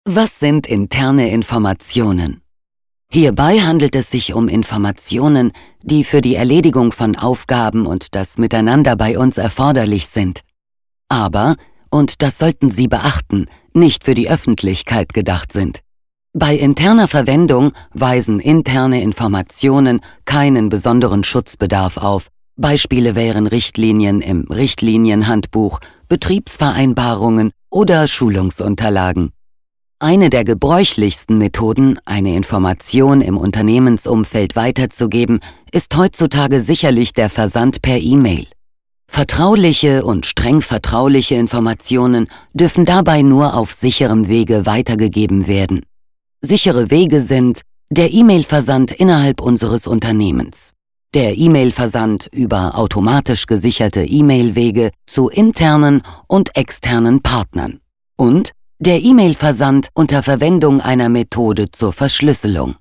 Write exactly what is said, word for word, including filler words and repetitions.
Was sind interne Informationen? Hierbei handelt es sich um Informationen, die für die Erledigung von Aufgaben und das Miteinander bei uns erforderlich sind. Aber, und das sollten Sie beachten, nicht für die Öffentlichkeit gedacht sind. Bei interner Verwendung weisen interne Informationen keinen besonderen Schutzbedarf auf. Beispiele wären Richtlinien im Richtlinienhandbuch, Betriebsvereinbarungen oder Schulungsunterlagen. Eine der gebräuchlichsten Methoden, eine Information im Unternehmensumfeld weiterzugeben, ist heutzutage sicherlich der Versand per E-Mail. Vertrauliche und streng vertrauliche Informationen dürfen dabei nur auf sicherem Wege weitergegeben werden. Sichere Wege sind der E-Mail-Versand innerhalb unseres Unternehmens, der E-Mail-Versand über automatisch gesicherte E-Mail-Wege zu internen und externen Partnern und der E-Mail-Versand unter Verwendung einer Methode zur Verschlüsselung.